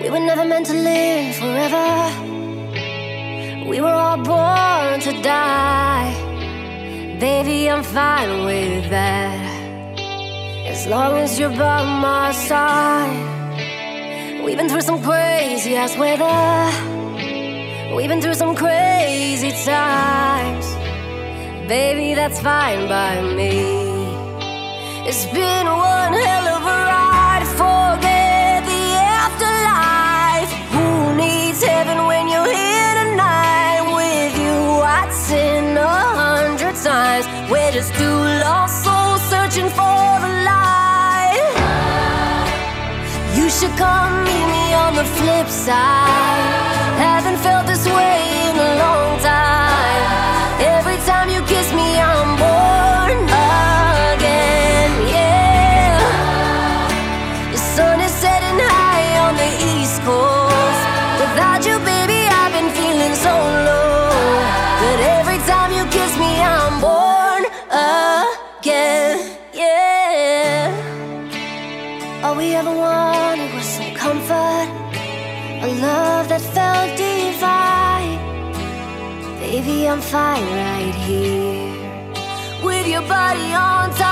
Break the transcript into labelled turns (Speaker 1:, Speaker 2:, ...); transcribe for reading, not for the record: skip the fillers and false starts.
Speaker 1: We were never meant to live forever. We were all born to die. Baby, I'm fine with that, as long as you're by my side. We've been through some crazy ass weather. We've been through some crazy times. Baby, that's fine by me. It's been one hell of a ride. Forget the afterlife. Who needs heaven when you're here tonight? With you, I'd sin 100 times. We're just two lost souls searching for the light. You should come meet me on the flip side. Haven't felt this way in a long time. Every time you kiss me, I'm born again, yeah. The sun is setting high on the East Coast. Without you, baby, I've been feeling so low. But every time you kiss me, I'm born again, yeah. All we ever wanted was some comfort, a love that felt divine. Baby, I'm fine right here, with your body on top